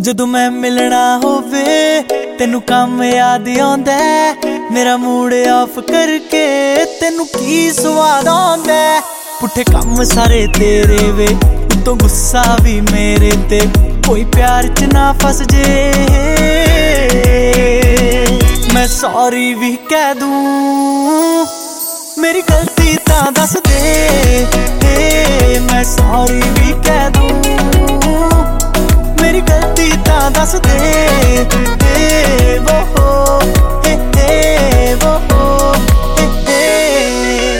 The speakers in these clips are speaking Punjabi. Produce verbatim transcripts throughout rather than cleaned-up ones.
ਜਦੋਂ ਮੈਂ ਮਿਲਣਾ ਹੋਵੇ ਤੈਨੂੰ ਕੰਮ ਯਾਦ ਆਉਂਦਾ, ਮੇਰਾ ਮੂਡ ਆਫ ਕਰਕੇ ਤੈਨੂੰ ਕੀ ਸਵਾਦ ਆਉਂਦਾ। ਪੁੱਠੇ ਕੰਮ ਸਾਰੇ ਤੇਰੇ ਵੇ, ਉਤੋਂ ਗੁੱਸਾ ਵੀ ਮੇਰੇ ਤੇ, ਕੋਈ ਪਿਆਰ ਚ ਨਾ ਫਸ ਜੇ ਮੈਂ ਸੌਰੀ ਵੀ ਕਹਿ ਦੂੰ। ਮੇਰੀ ਗਲਤੀ ਤਾਂ ਦੱਸ ਦੇ, ਮੈਂ ਸੌਰੀ ਵੀ ਕਹਿ ਦੂੰ। ਮੇਰੀ ਗਲਤੀ ਤਾਂ ਦੱਸ ਦੇ, ਵੋ ਹੋ ਹੇ ਹੇ ਵੋ ਹੋ ਹੇ ਹੇ।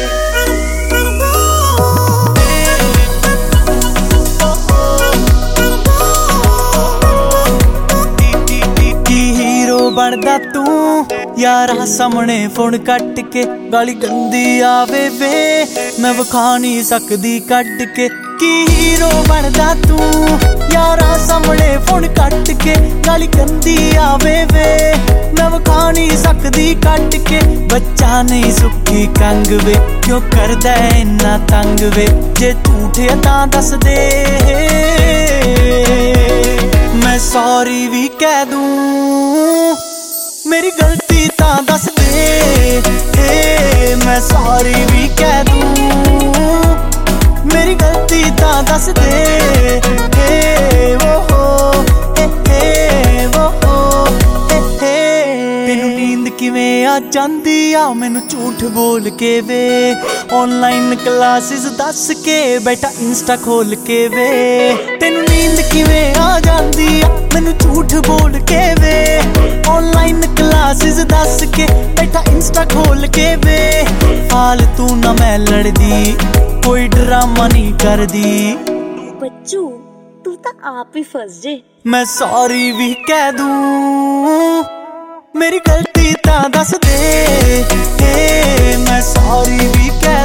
ਕੀ ਹੀਰੋ ਬਣਦਾ ਤੂੰ ਯਾਰਾਂ ਸਾਹਮਣੇ ਫੋਨ ਕੱਟ ਕੇ, ਗਾਲੀ ਗੰਦੀ ਆਵੇ ਵੇ ਮੈਂ ਵਿਖਾ ਨੀ ਸਕਦੀ ਕੱਢ ਕੇ। ਕੀ ਹੀਰੋ ਬਣਦਾ ਤੂੰ ਯਾਰਾਂ ਸਾਹਮਣੇ ਫੋਨ ਕੱਟ ਕੇ, ਗਾਲੀ ਗੰਦੀ ਆਵੇ ਵੇ ਮੈਂ ਵਿਖਾ ਨੀ ਸਕਦੀ ਕੱਢ ਕੇ। ਬੱਚਾ ਨਹੀਂ ਸੁੱਕੀ ਕੰਗ ਵੇ, ਕਿਉਂ ਕਰਦਾ ਇੰਨਾ ਤੰਗ ਵੇ, ਜੇ ਝੂਠ ਹੈ ਤਾਂ ਦੱਸ ਦੇ ਮੈਂ ਸੌਰੀ ਵੀ ਕਹਿ ਦੂੰ। ਮੇਰੀ ਗਲਤੀ ਤਾਂ ਦੱਸ ਦੇ, ਮੈਂ ਸੌਰੀ ਵੀ ਕਹਿ ਦੂੰ। ਮੇਰੀ ਗਲਤੀ ਤਾਂ ਦੱਸ ਦੇ, ਵੋ ਹੋ ਹੇ ਹੇ ਵੋ ਹੋ ਹੇ ਹੇ। ਤੈਨੂੰ ਨੀਂਦ ਕਿਵੇਂ ਆ ਜਾਂਦੀ ਆ ਮੈਨੂੰ ਝੂਠ ਬੋਲ ਕੇ ਵੇ, ਆਨਲਾਈਨ ਕਲਾਸਿਸ ਦੱਸ ਕੇ ਬੈਠਾ ਇੰਸਟਾ ਖੋਲ ਕੇ ਵੇ। ਤੈਨੂੰ ਨੀਂਦ ਕਿਵੇਂ ਆ ਜਾਂਦੀ ਆ ਮੈਨੂੰ ਝੂਠ ਬੋਲ ਕੇ ਵੇ, ਆਨਲਾਈਨ ਕਲਾਸਿਸ ਦੱਸ ਕੇ ਬੈਠਾ ਇੰਸਟਾ ਖੋਲ ਕੇ ਵੇ। ਫਾਲਤੂ ਨਾ ਮੈਂ ਲੜਦੀ, ਕੋਈ ਡਰਾਮਾ ਨਹੀਂ ਕਰਦੀ। ਬੱਚੂ ਤੂੰ ਤਾਂ ਆਪ ਹੀ ਫਸ ਜੇ। ਮੈਂ ਸੌਰੀ ਵੀ ਕਹਿ ਦੂੰ। ਮੇਰੀ ਗਲਤੀ ਤਾਂ ਦੱਸ ਦੇ, ਮੈਂ ਸੌਰੀ ਵੀ ਕਹਿ